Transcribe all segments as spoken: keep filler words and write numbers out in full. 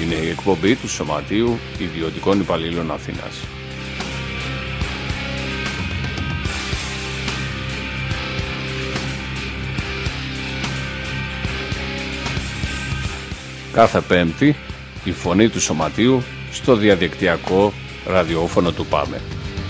Είναι η εκπομπή του Σωματείου Ιδιωτικών Υπαλλήλων Αθήνας. Κάθε Πέμπτη η φωνή του Σωματείου στο διαδικτυακό ραδιόφωνο του ΠΑΜΕ.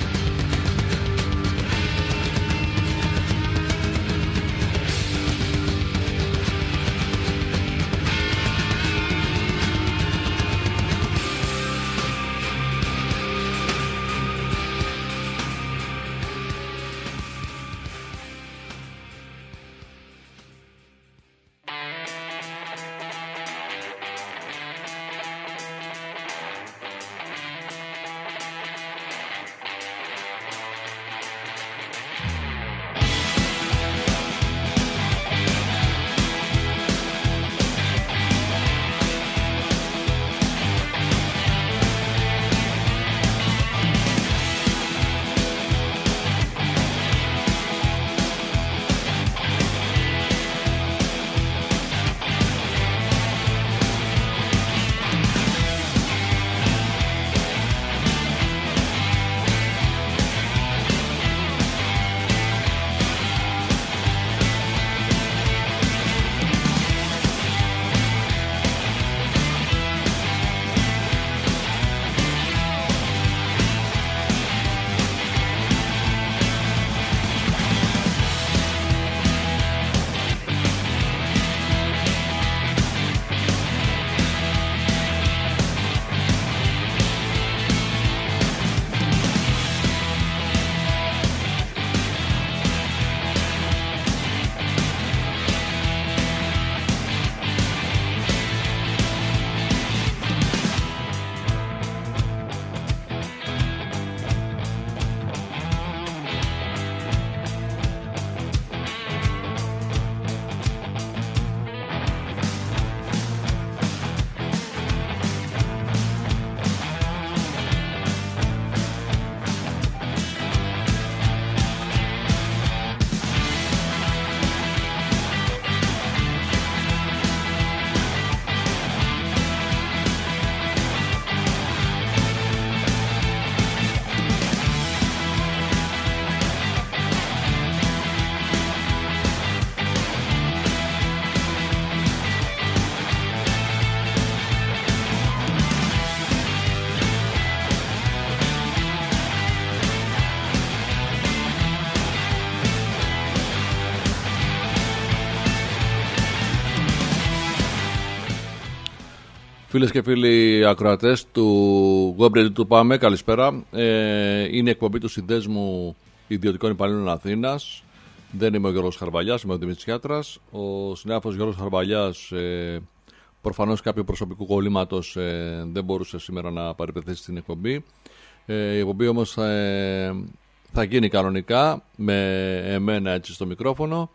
Φίλες και φίλοι ακροατές του Web του ΠΑΜΕ, καλησπέρα. Ε, είναι η εκπομπή του Συνδέσμου Ιδιωτικών Υπαλλήλων Αθήνας. Δεν είμαι ο Γιώργος Χαρβαλιάς, είμαι ο Δημήτρης Χιάτρας. Ο συνάδελφος Γιώργος Χαρβαλιάς, ε, προφανώς κάποιο προσωπικού κολλήματος, ε, δεν μπορούσε σήμερα να παρεμπεθέσει στην εκπομπή. Ε, η εκπομπή όμως ε, θα γίνει κανονικά με εμένα έτσι στο μικρόφωνο.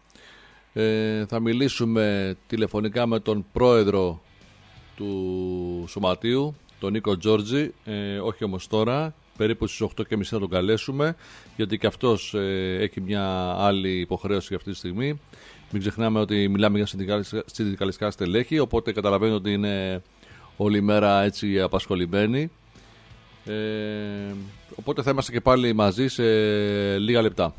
Ε, θα μιλήσουμε τηλεφωνικά με τον πρόεδρο του Σωματείου, τον Νίκο Τζόρτζη, ε, όχι όμως τώρα, περίπου στις οκτώ και μισή θα τον καλέσουμε, γιατί και αυτός ε, έχει μια άλλη υποχρέωση αυτή τη στιγμή. Μην ξεχνάμε ότι μιλάμε για συνδικαλιστικά στελέχη, οπότε καταλαβαίνετε ότι είναι όλη μέρα έτσι απασχολημένοι. Ε, οπότε θα είμαστε και πάλι μαζί σε λίγα λεπτά.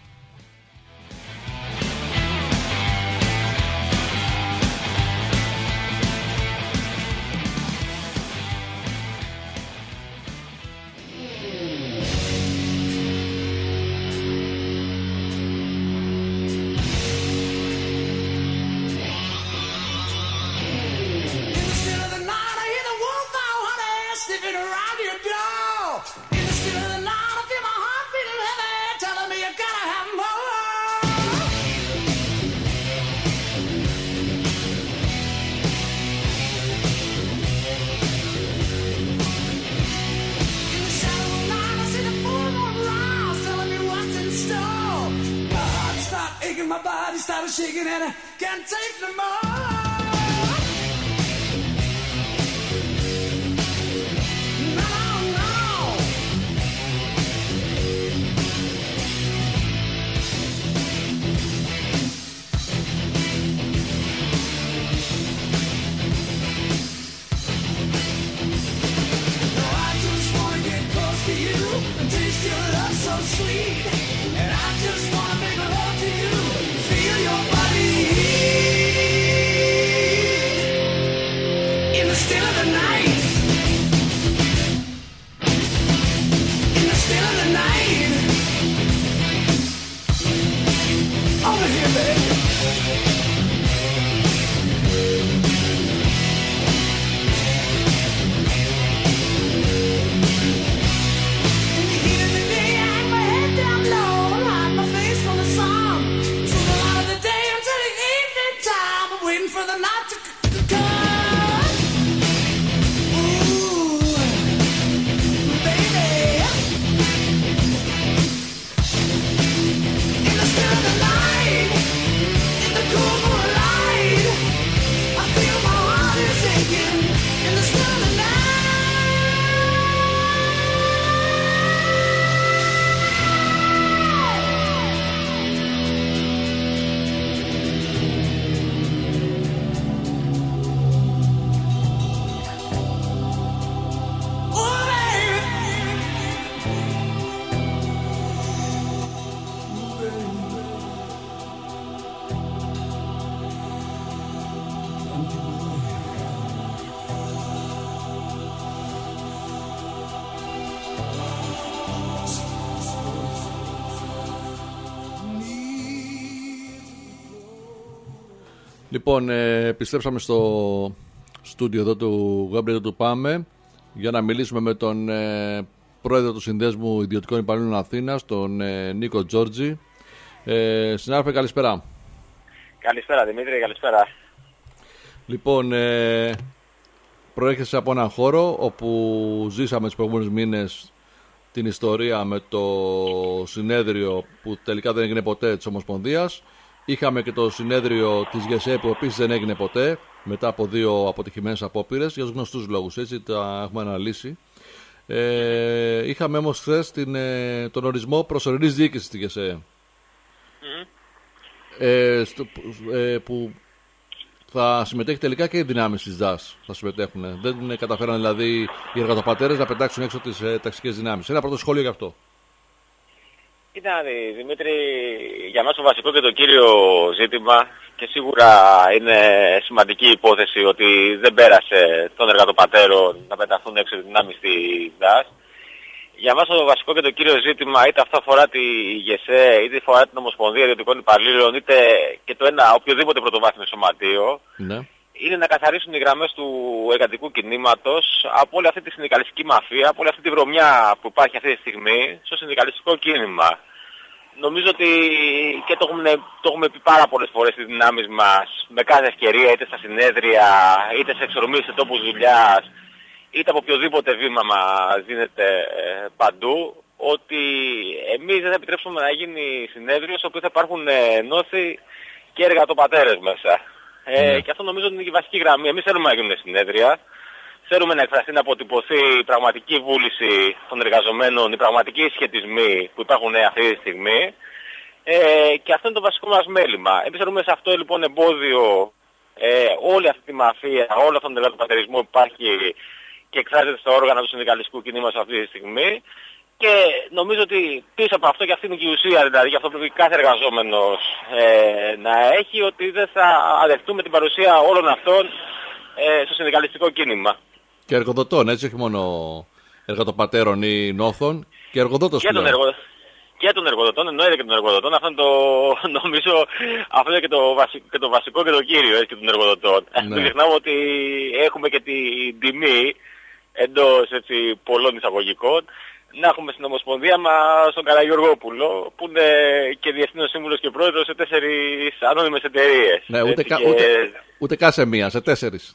My body started shaking and I can't take no more. so sweet, and I just wanna make love to you, feel your body heat in the still of the night, in the still of the night. Over here, baby. For the night to come, ooh, baby, in the still of the night, in the cool moonlight, I feel my heart is aching, in the still of the night. Λοιπόν, ε, επιστρέψαμε στο στούντιο εδώ του Γάμπριελ του Πάμε για να μιλήσουμε με τον ε, πρόεδρο του Συνδέσμου Ιδιωτικών Υπαλλήλων Αθήνας, τον ε, Νίκο Τζόρτζη. Ε, συνάδελφε, καλησπέρα. Καλησπέρα Δημήτρη, καλησπέρα. Λοιπόν, ε, προέρχεσαι από έναν χώρο όπου ζήσαμε τους προηγούμενους μήνες την ιστορία με το συνέδριο που τελικά δεν έγινε ποτέ της Ομοσπονδίας. Είχαμε και το συνέδριο της ΓΕΣΕ που επίσης δεν έγινε ποτέ μετά από δύο αποτυχημένες απόπειρες για τους γνωστούς λόγους, έτσι τα έχουμε αναλύσει. Ε, είχαμε όμως χθες την, ε, τον ορισμό προσωρινής διοίκησης της ΓΕΣΕ mm-hmm. ε, στο, ε, που θα συμμετέχει τελικά και οι δυνάμεις της ΔΑΣ θα συμμετέχουν. Δεν καταφέραν δηλαδή οι εργατοπατέρες να πετάξουν έξω τις ε, ταξικές δυνάμεις. Ένα πρώτο σχόλιο γι' αυτό. Κοίτα, Δημήτρη, για μας το βασικό και το κύριο ζήτημα και σίγουρα είναι σημαντική υπόθεση ότι δεν πέρασε των εργατοπατέρων να πεταχθούν έξω οι δυνάμεις στη ΔΑΣ. Για μας το βασικό και το κύριο ζήτημα, είτε αυτό αφορά τη ΓΕΣΕ, είτε αφορά την Ομοσπονδία Ιδιωτικών Υπαλλήλων, είτε και το ένα οποιοδήποτε πρωτοβάθμιο σωματείο, ναι. είναι να καθαρίσουν οι γραμμές του εργατικού κινήματος από όλη αυτή τη συνδικαλιστική μαφία, από όλη αυτή τη βρωμιά που υπάρχει αυτή τη στιγμή στο συνδικαλιστικό κίνημα. Νομίζω ότι και το έχουμε, το έχουμε πει πάρα πολλές φορές στις δυνάμεις μας, με κάθε ευκαιρία, είτε στα συνέδρια, είτε σε εξορμήσεις σε τόπους δουλειάς, είτε από οποιοδήποτε βήμα μας δίνεται ε, παντού, ότι εμείς δεν θα επιτρέψουμε να γίνει συνέδριο στο οποίο θα υπάρχουν ενώθη και εργατοπατέρες μέσα. Ε, mm. Και αυτό νομίζω ότι είναι και η βασική γραμμή. Εμείς θέλουμε να γίνουν συνέδρια, θέλουμε να εκφραστεί, να αποτυπωθεί η πραγματική βούληση των εργαζομένων, οι πραγματικοί σχετισμοί που υπάρχουν αυτή τη στιγμή. Ε, και αυτό είναι το βασικό μας μέλημα. Εμείς θέλουμε σε αυτό λοιπόν εμπόδιο ε, όλη αυτή τη μαφία, όλο αυτόν τον εργατοπατερισμό που υπάρχει και εκφράζεται στα όργανα του συνδικαλιστικού κινήματος αυτή τη στιγμή. Και νομίζω ότι πίσω από αυτό, και αυτή είναι και η ουσία, δηλαδή, για αυτό που πρέπει κάθε εργαζόμενος ε, να έχει, ότι δεν θα αδεχτούμε την παρουσία όλων αυτών ε, στο συνδικαλιστικό κίνημα. Και εργοδοτών, έτσι, όχι μόνο εργατοπατέρων ή νόθων, και εργοδότων. Και, εργο... και των εργοδοτών, εννοείται και των εργοδοτών. Αυτό είναι το, νομίζω, αυτό είναι και το, βασικό, και το βασικό και το κύριο, έτσι, και των εργοδοτών. Ναι. Μην ξεχνάμε ότι έχουμε και την τιμή εντός έτσι, πολλών εισαγωγικών να έχουμε στην Ομοσπονδία μας τον Καραγιοργόπουλο, που είναι και διεθνής σύμβουλος και πρόεδρος σε τέσσερις ανώνυμες εταιρείες. Ναι, ούτε, κα, και... ούτε, ούτε καν σε μία, σε τέσσερις.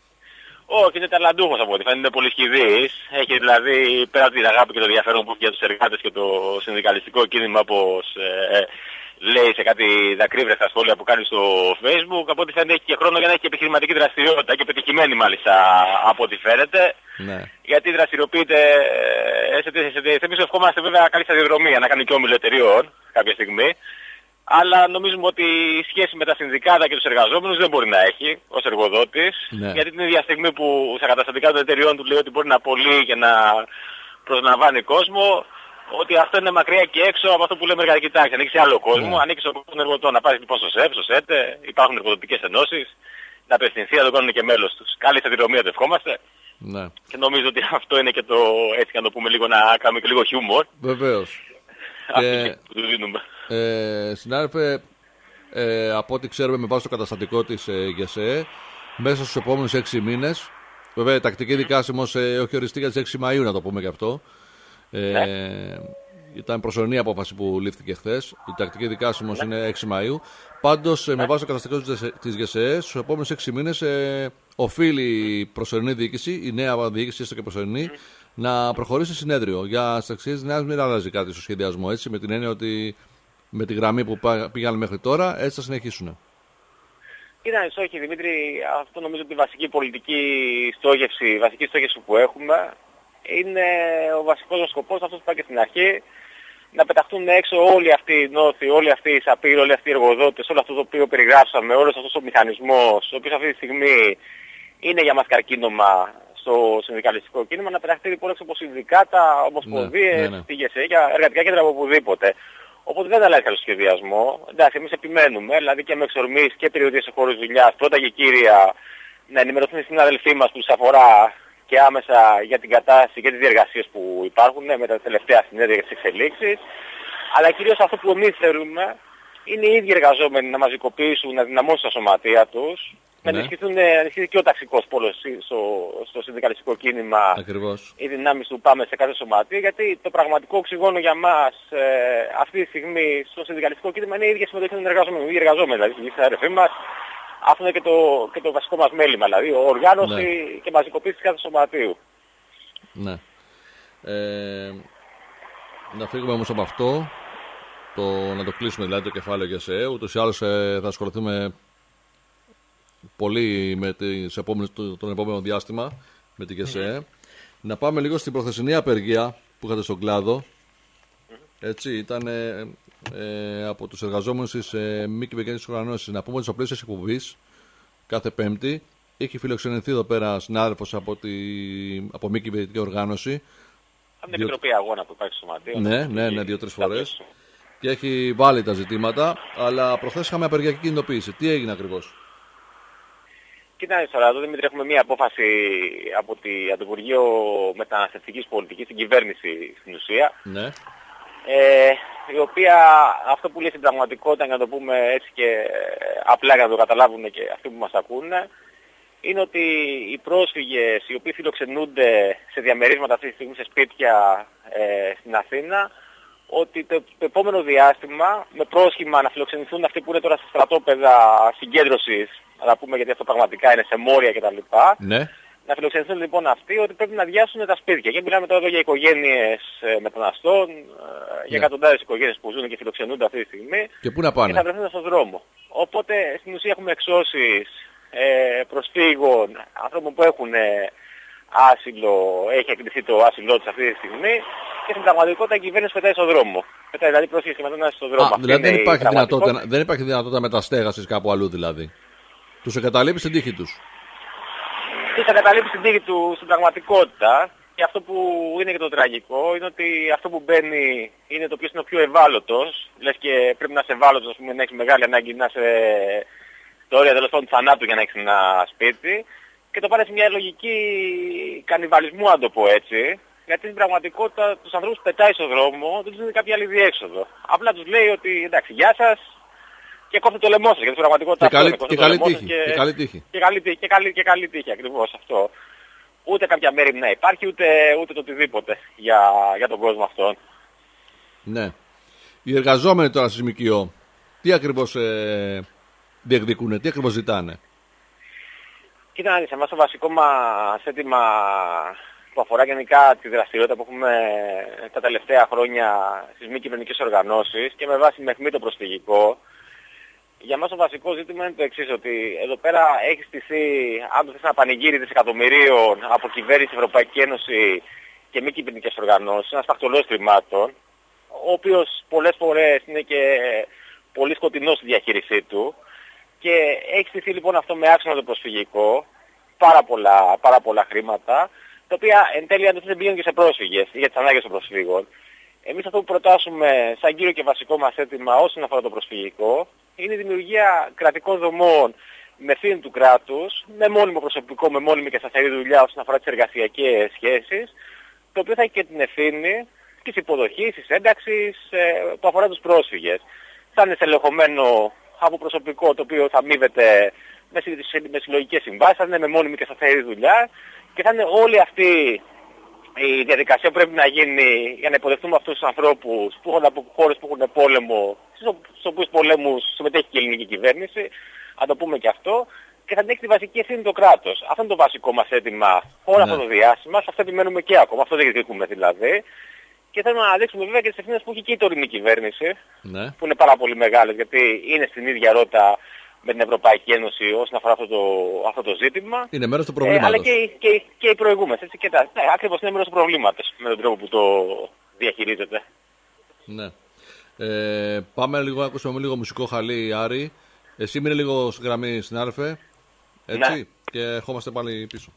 Όχι, είναι ταλαντούχος από ό,τι φαίνεται, είναι πολύ σχηδής. Έχει δηλαδή, πέρα από την αγάπη και το ενδιαφέρον που έχει για τους εργάτες και το συνδικαλιστικό κίνημα, όπως ε, λέει σε κάτι δακρύβρεχτα σχόλια που κάνει στο Facebook, από ό,τι φαίνεται έχει και χρόνο για να έχει και επιχειρηματική δραστηριότητα και πετυχημένη μάλιστα από ό,τι φαίνεται. Ναι. Γιατί δραστηριοποιείται σε τέτοιες εταιρείες. Εμείς ευχόμαστε βέβαια καλή σταδιοδρομία να κάνει και όμιλο εταιριών κάποια στιγμή. Αλλά νομίζουμε ότι η σχέση με τα συνδικάτα και τους εργαζόμενους δεν μπορεί να έχει ως εργοδότης. Ναι. Γιατί την ίδια στιγμή που στα καταστατικά των εταιριών του λέει ότι μπορεί να απολύει και να προσλαμβάνει κόσμο, ότι αυτό είναι μακριά και έξω από αυτό που λέμε εργατική τάξη. Ανήκει σε άλλο κόσμο, Ναι. ανήκει στον κόσμο των εργοτών. Να πάρει λοιπόν στο ΣΕΠ, στο ΣΕΤΕ, υπάρχουν εργοδοτικές ενώσεις, να απευθυνθεί, να το κάνουν και μέλος τους. Καλή σταδιοδρομία το ευχόμαστε. Ναι. Και νομίζω ότι αυτό είναι και το, έτσι να το πούμε λίγο, να κάνουμε και λίγο χιούμορ. Βεβαίως. Αυτό Και- και που του δίνουμε. Ε, συνάδελφε, ε, από ό,τι ξέρουμε με βάση το καταστατικό της ε, ΓΕΣΕ, μέσα στους επόμενους έξι μήνες, βέβαια η τακτική δικάσιμος ε, όχι οριστεί για τις έξι Μαΐου, να το πούμε και αυτό. Ε, Ναι. Ήταν προσωρινή απόφαση που λήφθηκε χθες. Η τακτική δικάσιμος είναι έξι Μαΐου. Πάντως, ε, με βάση το καταστατικό της- της ΓΕΣΕ, στους επόμενους έξι μήνες ε, οφείλει η προσωρινή διοίκηση, η νέα διοίκηση, έστω και προσωρινή, να προχωρήσει συνέδριο. Για τις αξίες νέας μην αλλάζει κάτι στο σχεδιασμό, έτσι, με την έννοια ότι με τη γραμμή που πά- πήγαν μέχρι τώρα, έτσι θα συνεχίσουν. Κοίταξε, όχι Δημήτρη, αυτό νομίζω ότι η βασική πολιτική στόχευση, η βασική στόχευση που έχουμε είναι ο βασικός μας σκοπός, αυτός που είπα και στην αρχή, να πεταχτούν έξω όλοι αυτοί οι νόθοι, όλοι αυτοί οι σαπίροι, όλοι αυτοί οι εργοδότες, όλο αυτό το οποίο περιγράψαμε, όλος αυτός ο μηχανισμός, ο οποίος αυτή τη στιγμή είναι για μας καρκίνωμα στο συνδικαλιστικό κίνημα, να πεταχτεί λοιπόν έξω από συνδικάτα, ομοσπονδίες, Ναι, ναι, ναι. τη ΓΕΣΕ, για εργατικά κέντρα από οπουδήποτε. Οπότε δεν αλλάζει κάποιο σχεδιασμό. Εντάξει, εμείς επιμένουμε, δηλαδή και με εξορμήσεις και περιοδίες σε χώρους δουλειάς, πρώτα και κύρια, να ενημερωθούν οι συνάδελφοί μας που τους αφορά και άμεσα για την κατάσταση και τις διεργασίες που υπάρχουν με τα τελευταία συνέδρια και τις εξελίξεις. Αλλά κυρίως αυτό που εμείς θέλουμε είναι οι ίδιοι εργαζόμενοι να μαζικοποιήσουν, να δυναμώσουν τα σωματεία τους, να Ναι. ενισχυθούν, να ενισχυθεί και ο ταξικός πόλος στο, στο συνδικαλιστικό κίνημα, Ακριβώς. οι δυνάμεις του πάμε σε κάθε σωματείο, γιατί το πραγματικό οξυγόνο για μας ε, αυτή τη στιγμή στο συνδικαλιστικό κίνημα είναι η ίδια συμμετοχή των εργαζόμενων, οι ίδιοι εργαζόμενοι, δηλαδή οι συνάδελφοί μας. Αυτό είναι και το, και το βασικό μας μέλημα, δηλαδή οργάνωση Ναι. και μαζικοποίηση κάθε σωματείου. Ναι. Ε, να φύγουμε όμως από αυτό, το, να το κλείσουμε δηλαδή το κεφάλαιο ΓΕΣΕ. Ούτως ή άλλως ε, θα ασχοληθούμε πολύ με τις επόμενες, το, τον επόμενο διάστημα με τη ΓΕΣΕ. Να πάμε λίγο στην προθεσινή απεργία που είχατε στον κλάδο. Έτσι, ήταν ε, ε, από τους εργαζόμενους της ε, μη κυβερνητικής οργανώσεις. Να πούμε ότι στο πλαίσιο της εκπομπής κάθε Πέμπτη έχει φιλοξενηθεί εδώ πέρα συνάδελφος από, τη, από μη κυβερνητική οργάνωση. Από την Διό- Επιτροπή Αγώνα που υπάρχει στο σωματείο. Ναι, ναι, ναι, δύο-τρεις φορές. Και έχει βάλει τα ζητήματα, αλλά προχθές είχαμε απεργιακή κινητοποίηση. Τι έγινε ακριβώς? Κοίταξε τώρα, εδώ Δημήτρη, έχουμε μία απόφαση από, τη, από το Υπουργείο Μεταναστευτικής Πολιτικής, την κυβέρνηση στην ουσία, Ναι, ε, η οποία αυτό που λέει στην πραγματικότητα, για να το πούμε έτσι και ε, απλά για να το καταλάβουν και αυτοί που μας ακούνε, είναι ότι οι πρόσφυγες οι οποίοι φιλοξενούνται σε διαμερίσματα αυτή τη στιγμή σε σπίτια ε, στην Αθήνα, ότι το, το επόμενο διάστημα με πρόσχημα να φιλοξενηθούν αυτοί που είναι τώρα στα στρατόπεδα συγκέντρωσης, να πούμε γιατί αυτό πραγματικά είναι σε μόρια κτλ. ναι, Να φιλοξενηθούν λοιπόν αυτοί ότι πρέπει να αδειάσουν τα σπίτια. Και μιλάμε τώρα εδώ για οικογένειες ε, μεταναστών, ε, για Ναι. εκατοντάδες οικογένειες που ζουν και φιλοξενούνται αυτή τη στιγμή και πού να και θα πάνε? βρεθούν στον δρόμο. Οπότε στην ουσία έχουμε εξώσεις ε, προσφύγων, ανθρώπων που έχουν ε, άσυλο, έχει εκκληθεί το άσυλό τους αυτή τη στιγμή και στην πραγματικότητα η κυβέρνηση πετάει στον δρόμο. Πετάει δηλαδή πρόσφυγες και μετανάστες στον δρόμο. Α, Αυτή δηλαδή είναι δεν η υπάρχει, πραγματικότητα. δυνατότητα, δεν υπάρχει δυνατότητα μεταστέγασης κάπου αλλού δηλαδή. Τους εγκαταλείπει στην τύχη τους. Και θα καταλήξει την τύχη του στην πραγματικότητα. Και αυτό που είναι και το τραγικό είναι ότι αυτό που μπαίνει είναι το ποιος είναι ο πιο ευάλωτος. Λες και πρέπει να είσαι ευάλωτος, ας πούμε, να έχεις μεγάλη ανάγκη να είσαι στο όρια τέλος πάντων του θανάτου για να έχεις ένα σπίτι. Και το πάνε σε μια λογική κανιβαλισμού, αν το πω έτσι. Γιατί στην πραγματικότητα τους ανθρώπους που πετάει στον δρόμο δεν τους δίνει κάποια άλλη διέξοδο. Απλά τους λέει ότι εντάξει, γεια σας, και κόφτε το λαιμό σας. Γιατί στην πραγματικότητα Και αυτό καλή- είναι, κόφτε και το καλή λαιμό σας τύχη, και καλή τύχη. Και καλή τύχη, και καλή, και καλή τύχη ακριβώς αυτό. Ούτε κάποια μέρη να υπάρχει, ούτε, ούτε το οτιδήποτε για, για τον κόσμο αυτόν. Ναι. Οι εργαζόμενοι τώρα στις ΜΚΟ, τι ακριβώς ε, διεκδικούν, τι ακριβώς ζητάνε? Κοίτα, σε εμάς το βασικό μας αίτημα που αφορά γενικά τη δραστηριότητα που έχουμε τα τελευταία χρόνια στις μη κυβερνητικές οργανώσεις και με βάση με αιχμή το προσφυγικό, για μας το βασικό ζήτημα είναι το εξής, ότι εδώ πέρα έχει στηθεί, αν το θες, ένα πανηγύρι δισεκατομμυρίων από κυβέρνηση, Ευρωπαϊκή Ένωση και μη κυβερνητικές οργανώσεις, ένας φακτολός χρημάτων, ο οποίος πολλές φορές είναι και πολύ σκοτεινός στη διαχείρισή του και έχει στηθεί λοιπόν αυτό με άξονα το προσφυγικό, πάρα πολλά, πάρα πολλά χρήματα, τα οποία εν τέλει αντίθετα πηγαίνουν και σε πρόσφυγες για τις ανάγκες των προσφύγων. Εμείς αυτό που προτάσουμε σαν κύριο και βασικό μας αίτημα όσον αφορά το προσφυγικό είναι η δημιουργία κρατικών δομών με ευθύνη του κράτους, με μόνιμο προσωπικό, με μόνιμη και σταθερή δουλειά όσον αφορά τις εργασιακές σχέσεις, το οποίο θα έχει και την ευθύνη της υποδοχής, της ένταξης που αφορά τους πρόσφυγες. Θα είναι στελεχωμένο από προσωπικό το οποίο θα αμείβεται με συλλογικές συμβάσεις, θα είναι με μόνιμη και σταθερή δουλειά και θα είναι όλη αυτή η διαδικασία που πρέπει να γίνει για να υποδεχτούμε αυτούς τους ανθρώπους που έχουν από χώρες που έχουν πόλεμο, στους οποίους πολέμους συμμετέχει και η ελληνική κυβέρνηση, να το πούμε και αυτό, και θα την έχει τη βασική ευθύνη το κράτος. Αυτό είναι το βασικό μας αίτημα όλο ναι. αυτό το διάστημα, σε αυτό επιμένουμε και ακόμα, αυτό διεκδικούμε δηλαδή. Και θέλουμε να αναδείξουμε βέβαια και τις ευθύνες που έχει και η τωρινή κυβέρνηση, ναι. που είναι πάρα πολύ μεγάλες, γιατί είναι στην ίδια ρότα με την Ευρωπαϊκή Ένωση όσον αφορά αυτό το, αυτό το ζήτημα. Είναι μέρος του προβλήματος. Ε, αλλά και, και, και οι προηγούμενες. Έτσι, και τα, ναι, ακριβώς είναι μέρος του προβλήματος με τον τρόπο που το διαχειρίζεται. Ναι. Ε, πάμε λίγο να ακούσουμε λίγο μουσικό χαλί, Άρη. Εσύ μείνε λίγο στη γραμμή, συνάδελφε. Έτσι. Ναι. Και ερχόμαστε πάλι πίσω.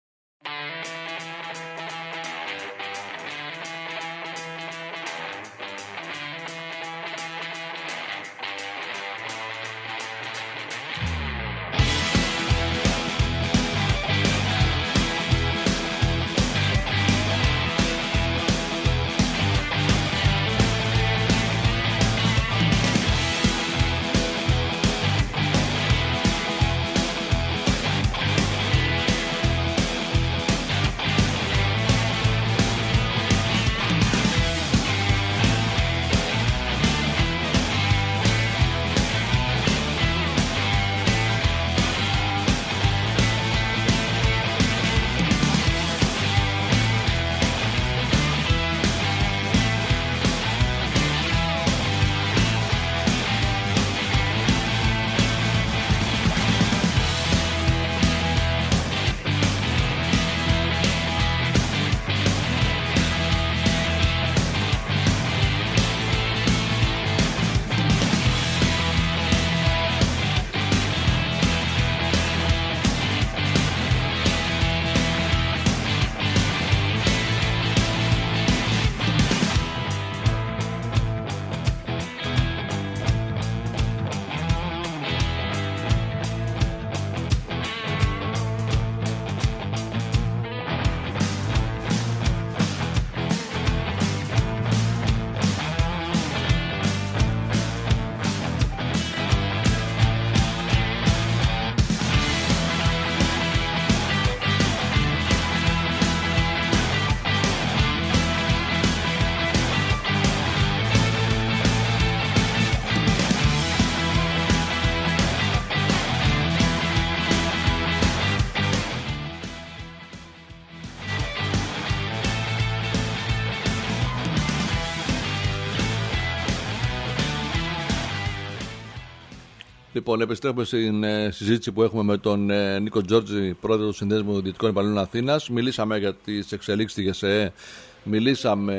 Λοιπόν, επιστρέφουμε στην ε, συζήτηση που έχουμε με τον ε, Νίκο Τζόρτζη, πρόεδρο του Συνδέσμου Δυτικών Υπαλλήλων Αθήνας. Μιλήσαμε για τις εξελίξεις στη ΓΕΣΕΕ, μιλήσαμε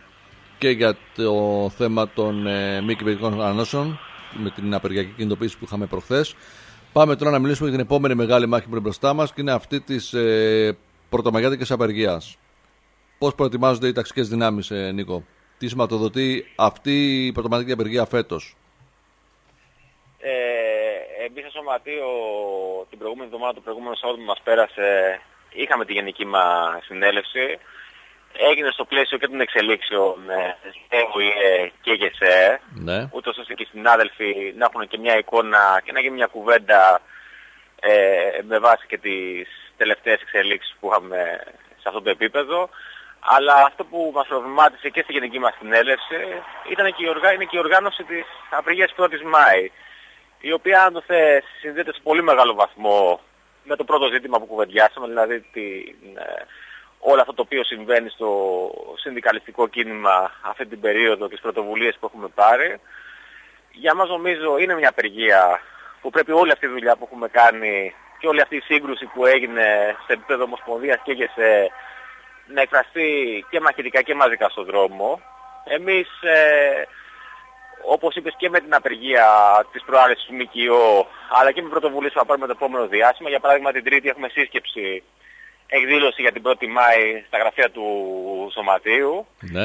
και για το θέμα των ε, μη κυβερνητικών οργανώσεων με την απεργιακή κινητοποίηση που είχαμε προχθές. Πάμε τώρα να μιλήσουμε για την επόμενη μεγάλη μάχη που είναι μπροστά μας και είναι αυτή της ε, πρωτομαγιάτικης απεργίας. Πώς προετοιμάζονται οι ταξικές δυνάμεις, ε, Νίκο? Τι σηματοδοτεί αυτή η πρωτομαγιάτικη απεργία φέτος? Ε, εμείς στο Σωματείο την προηγούμενη εβδομάδα, το προηγούμενο Σαββάτο που μας πέρασε, είχαμε τη γενική μας συνέλευση. Έγινε στο πλαίσιο και των εξελίξεων ΕΟΙΕ και ΓΕΣΕΕ, ναι. ούτως ώστε και οι συνάδελφοι να έχουν και μια εικόνα και να γίνει μια κουβέντα ε, με βάση και τις τελευταίες εξελίξεις που είχαμε σε αυτό το επίπεδο. Αλλά αυτό που μας προβλημάτισε και στη γενική μας συνέλευση ήταν και η οργά... είναι και η οργάνωση της απεργίας πρώτης Μάη, η οποία, αν το θες, συνδέεται σε πολύ μεγάλο βαθμό με το πρώτο ζήτημα που κουβεντιάσαμε, δηλαδή την, ε, όλο αυτό το οποίο συμβαίνει στο συνδικαλιστικό κίνημα αυτή την περίοδο και τις πρωτοβουλίες που έχουμε πάρει. Για μας νομίζω είναι μια απεργία που πρέπει όλη αυτή η δουλειά που έχουμε κάνει και όλη αυτή η σύγκρουση που έγινε σε επίπεδο Ομοσπονδίας και ΓΕΣΕ να εκφραστεί και μαχητικά και μαζικά στον δρόμο. Εμείς, ε, όπως είπες, και με την απεργία της προάρεσης του ΜΚΟ, αλλά και με πρωτοβουλίες που θα πάρουμε το επόμενο διάστημα. Για παράδειγμα, την Τρίτη έχουμε σύσκεψη, εκδήλωση για την πρώτη Μάη στα γραφεία του Σωματείου. Ναι.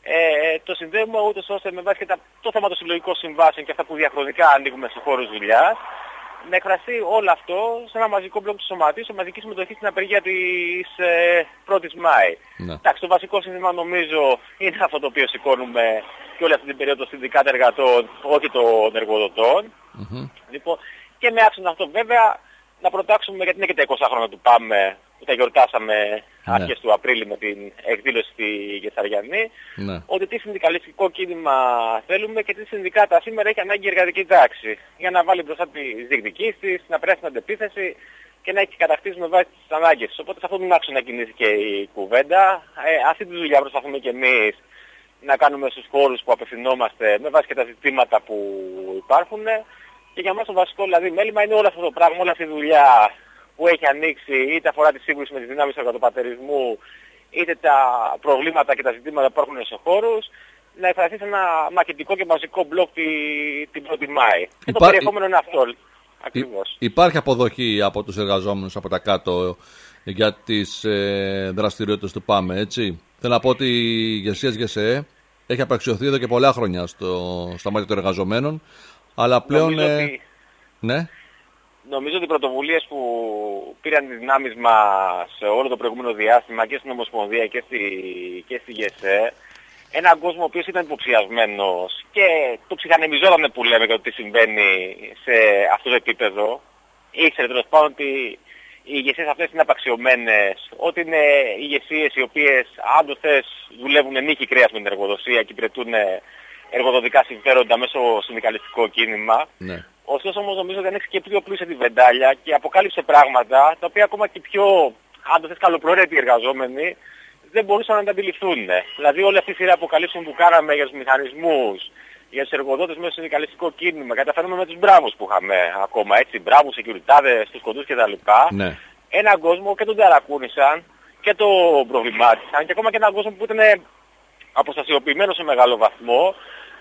ε, το συνδέουμε ούτως ώστε με βάση και τα, το θέμα των συλλογικών συμβάσεων και αυτά που διαχρονικά ανοίγουμε στους χώρους δουλειάς, να εκφραστεί όλο αυτό σε ένα μαζικό μπλοκ του Σωματείου, σε μαζική συμμετοχή στην απεργία της ε, πρώτης Μάη. Ναι. Εντάξει, το βασικό σύνθημα νομίζω είναι αυτό το οποίο σηκώνουμε και όλη αυτή την περίοδο συνδικάτα εργατών, όχι των εργοδοτών. Mm-hmm. Λοιπόν, και με άξονα αυτό βέβαια να προτάξουμε, γιατί είναι και τα είκοσι χρόνια του ΠΑΜΕ, που τα γιορτάσαμε Ναι. αρχές του Απρίλη με την εκδήλωση στη Γεθαριανή, Ναι. ότι τι συνδικαλιστικό κίνημα θέλουμε και τι συνδικάτα σήμερα έχει ανάγκη η εργατική τάξη για να βάλει μπροστά τις διεκδικήσεις της, να περάσει την αντεπίθεση και να έχει κατακτήσει με βάση τις ανάγκες. Οπότε σε αυτόν τον άξονα κινήθηκε η κουβέντα. Ε, αυτή τη δουλειά προσπαθούμε και εμείς να κάνουμε στους χώρους που απευθυνόμαστε με βάση και τα ζητήματα που υπάρχουν. Και για μας το βασικό δηλαδή μέλημα είναι όλο αυτό το πράγμα, όλη αυτή η δουλειά που έχει ανοίξει, είτε αφορά τη σύγκρουση με τις δυνάμεις του εργατοπατερισμού, είτε τα προβλήματα και τα ζητήματα που υπάρχουν στους χώρους, να εκφραστεί σε ένα μαχητικό και μαζικό μπλοκ τη, την πρώτη Μάη. Και το Υπά- περιεχόμενο είναι αυτό. Ακριβώς. Υ- Υπάρχει αποδοχή από τους εργαζόμενους από τα κάτω για τις ε, δραστηριότητες του ΠΑΜΕ, έτσι. Θέλω να πω ότι η ηγεσία της ΓΕΣΕΕ έχει απαξιωθεί εδώ και πολλά χρόνια στο, στα μάτια των εργαζομένων, αλλά πλέον... Νομίζω ε, ότι- ναι. Νομίζω ότι οι πρωτοβουλίες που πήραν τις δυνάμεις μας σε όλο το προηγούμενο διάστημα και στην Ομοσπονδία και στη, και στη ΓΕΣΕ, έναν κόσμο ο οποίος ήταν υποψιασμένος και το ψυχανεμιζόταν που λέμε για το τι συμβαίνει σε αυτό το επίπεδο, ήξερε τέλος πάντων ότι οι ηγεσίες αυτές είναι απαξιωμένες, ότι είναι ηγεσίες οι οποίες αν το θες δουλεύουν νύχη κρέας με την εργοδοσία και υπηρετούν εργοδοτικά συμφέροντα μέσω συνδικαλιστικό κίνημα. Ναι. Ωστόσο όμως νομίζω ότι ανοίξει και πιο πλούσια τη βεντάλια και αποκάλυψε πράγματα τα οποία ακόμα και πιο, αν το θες, καλοπροαίρετοι εργαζόμενοι δεν μπορούσαν να τα αντιληφθούν. Δηλαδή όλη αυτή η σειρά αποκαλύψεων που κάναμε για τους μηχανισμούς, για τους εργοδότες μέσα στο συνδικαλιστικό κίνημα, καταφέρνουμε με τους μπράβους που είχαμε ακόμα, έτσι, μπράβους, σεκιουριτάδες, τους κοντούς κτλ. Ναι. Έναν κόσμο και τον ταρακούνησαν και το προβλημάτισαν και ακόμα και έναν κόσμο που ήταν αποστασιοποιημένο σε μεγάλο βαθμό,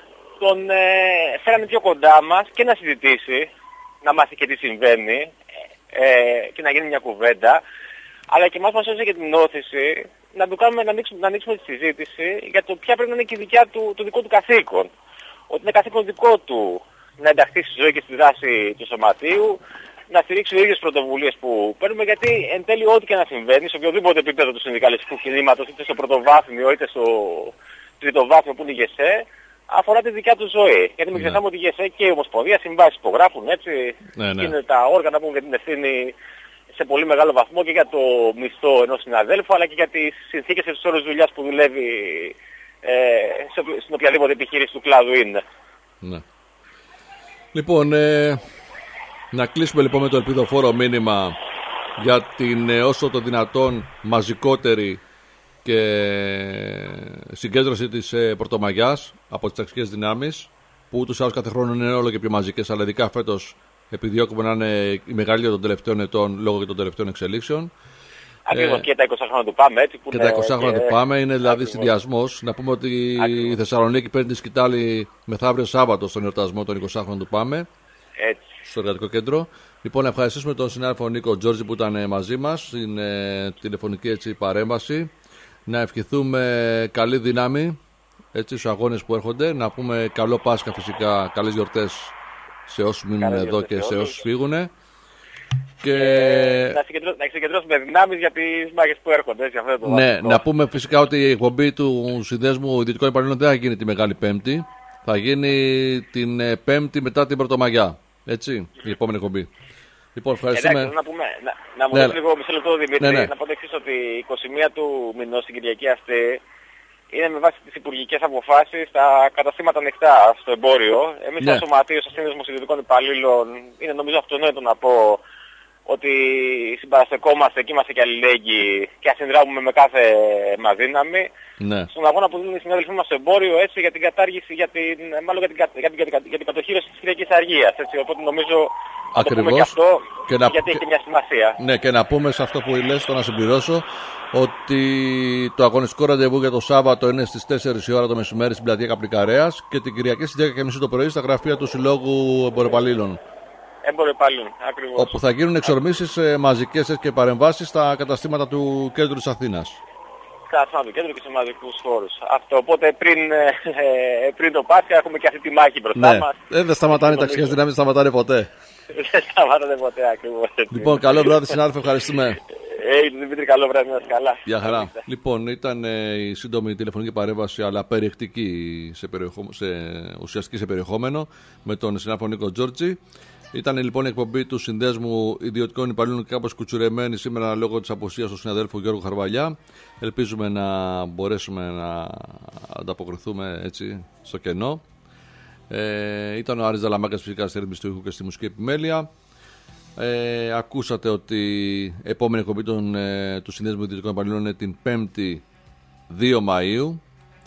τον ε, φέρανε πιο κοντά μας και να συζητήσει, να μάθει και τι συμβαίνει ε, και να γίνει μια κουβέντα, αλλά και εμάς μας έδωσε και την όθηση να, του κάνουμε, να, ανοίξουμε, να ανοίξουμε τη συζήτηση για το ποια πρέπει να είναι και η δικιά του, το δικό του καθήκον. Ότι είναι καθήκον δικό του να ενταχθεί στη ζωή και στη δράση του σωματείου, να στηρίξει οι ίδιες πρωτοβουλίες που παίρνουμε, γιατί εν τέλει ό,τι και να συμβαίνει, σε οποιοδήποτε επίπεδο του συνδικαλιστικού κινήματος, είτε στο πρωτοβάθμιο είτε στο τριτοβάθμιο που είναι η ΓΕΣΕ, αφορά τη δικιά του ζωή. Γιατί μην ξεχνάμε ότι η ΓΕΣΕ και η Ομοσπονδία συμβάσεις υπογράφουν, έτσι. Ναι, ναι. Είναι τα όργανα που έχουν για την ευθύνη σε πολύ μεγάλο βαθμό και για το μισθό ενός συναδέλφου, αλλά και για τις συνθήκες και τους όρους δουλειάς που δουλεύει ε, σε, στην οποιαδήποτε επιχείρηση του κλάδου είναι. Ναι. Λοιπόν, ε, να κλείσουμε λοιπόν με το ελπιδοφόρο μήνυμα για την ε, όσο το δυνατόν μαζικότερη και συγκέντρωση της ε, Πρωτομαγιάς από τις ταξικές δυνάμεις, που ούτως ή άλλως κάθε χρόνο είναι όλο και πιο μαζικές, αλλά ειδικά φέτος επιδιώκουμε να είναι η μεγαλύτερη των τελευταίων ετών λόγω και των τελευταίων εξελίξεων. Ακριβώς, Ε, και τα είκοσι χρόνια του ΠΑΜΕ, έτσι. Που Και είναι τα είκοσι χρόνια και- του ΠΑΜΕ είναι δηλαδή Ακριβώς. συνδυασμός. Να πούμε ότι η Ακριβώς. Θεσσαλονίκη παίρνει τη σκητάλη μεθαύριο Σάββατο στον εορτασμό των είκοσι χρόνων του ΠΑΜΕ Έτσι. στο εργατικό κέντρο. Λοιπόν, να ευχαριστήσουμε τον συνάδελφο Νίκο Τζόρτζη που ήταν μαζί μας στην ε, τηλεφωνική έτσι, παρέμβαση. Να ευχηθούμε καλή δύναμη έτσι, στους αγώνες που έρχονται. Να πούμε καλό Πάσχα φυσικά, καλές γιορτές σε όσους μείνουν Καλές εδώ γιορτές και σε σε όλους. όσους φύγουν. Και Ε, να, συγκεντρώ, να συγκεντρώσουμε δυνάμεις για τις μάχες που έρχονται, έτσι, αυτό είναι το ναι, βασικό. να πούμε φυσικά ότι η εκπομπή του Συνδέσμου Ιδιωτικών Υπαλλήλων δεν θα γίνει τη Μεγάλη Πέμπτη. Θα γίνει την ε, Πέμπτη μετά την Πρωτομαγιά. Έτσι, η επόμενη εκπομπή. Λοιπόν, ευχαριστούμε. Εντάξει, να, πούμε, να, να μου Ναι, δώσει ναι. λίγο μισό λεπτό, Δημήτρη, Ναι, ναι. να πω το εξής, ότι είκοσι μία του μηνός την Κυριακή αυτή είναι με βάση τις υπουργικές αποφάσεις τα καταστήματα ανοιχτά στο εμπόριο. Εμείς Ναι. σαν σωματείο, σαν σύνδεσμος ιδιωτικών υπαλλήλων, είναι νομίζω αυτονόητο να πω ότι συμπαραστεκόμαστε και είμαστε και αλληλέγγυοι και ασυνδράμουμε με κάθε μας δύναμη Ναι. στον αγώνα που δίνουν οι συνάδελφοί μας στο εμπόριο, έτσι, για την κατάργηση, για την, μάλλον για την, κα- για την, για την, για την κατοχήρωση της Κυριακής Αργίας. Έτσι, οπότε νομίζω να το πούμε Ακριβώς. και αυτό, Και να- γιατί έχει και- και μια σημασία. Ναι, και να πούμε σε αυτό που λες, το να συμπληρώσω, ότι το αγωνιστικό ραντεβού για το Σάββατο είναι στις τέσσερις η ώρα το μεσημέρι στην πλατεία Καπλικαρέας και την Κυριακή στις δέκα και μισή το πρωί στα γραφεία του Συλλόγου Εμποροπαλλήλων. Έμποροι υπαλλήλων, ακριβώς. Όπου θα γίνουν εξορμήσεις ε, μαζικές και παρεμβάσεις στα καταστήματα του κέντρου της Αθήνας. καταστάσεων κέντρο και σημαντικούς χώρους. Αυτό, οπότε πριν, ε, πριν το Πάσχα έχουμε και αυτή τη μάχη μπροστά Ναι, μας. ε, δεν σταματάνε οι ταξικές δυνάμεις, δεν σταματάνε ποτέ. Δεν σταματάνε ποτέ ακριβώς. Λοιπόν, καλό βράδυ, συνάδελφε, ευχαριστούμε. Ε, Δημήτρη, καλό βράδυ, να είσαι καλά. Γεια χαρά. Λοιπόν, ήταν ε, η σύντομη τηλεφωνική παρέμβαση, αλλά περιεκτική σε, περιεχο... σε ουσιαστική σε περιεχόμενο, με τον συνάδελφο Νίκο Τζόρτζη. Ήταν λοιπόν η εκπομπή του Συνδέσμου Ιδιωτικών Υπαλλήλων κάπως κουτσουρεμένη σήμερα λόγω της απουσίας του συναδέλφου Γιώργου Χαρβαλιά. Ελπίζουμε να μπορέσουμε να ανταποκριθούμε έτσι στο κενό. Ε, ήταν ο Άρης Δαλαμάκας φυσικά στη ρύθμιση του ήχου και στη μουσική επιμέλεια. Ε, ακούσατε ότι η επόμενη εκπομπή των, ε, του Συνδέσμου Ιδιωτικών Υπαλλήλων είναι την πέμπτη δύο Μαΐου.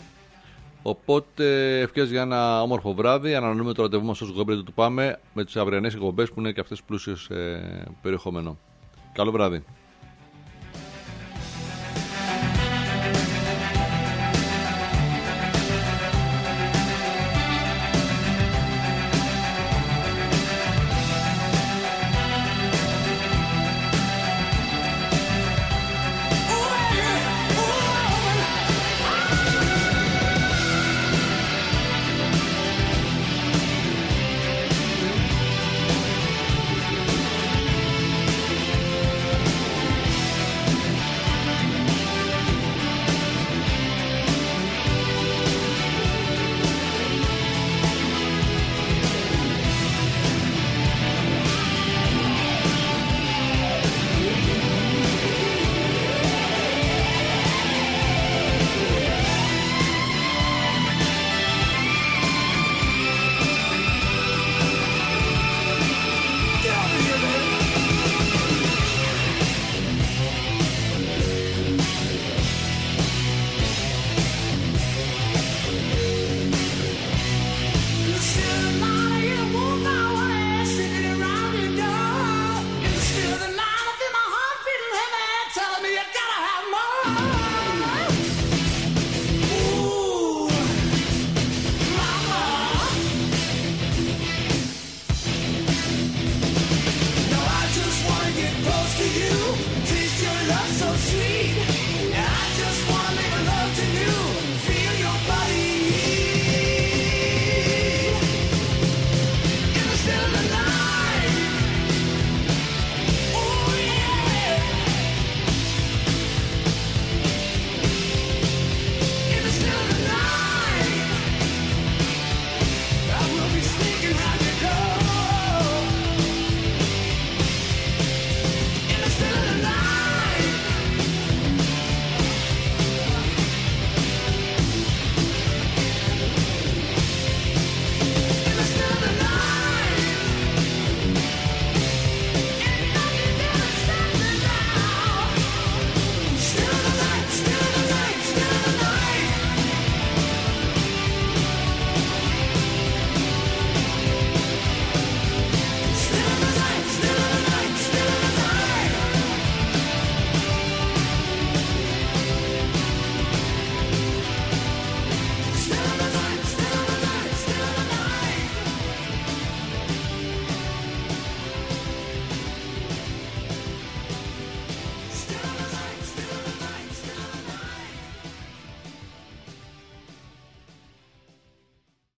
Οπότε ευχές για ένα όμορφο βράδυ. Ανανεώνουμε το ραντεβού μας στο Γκόμπρετ του Πάμε με τις αυριανές εκπομπές που είναι και αυτές πλούσιες ε, περιεχόμενο. Καλό βράδυ.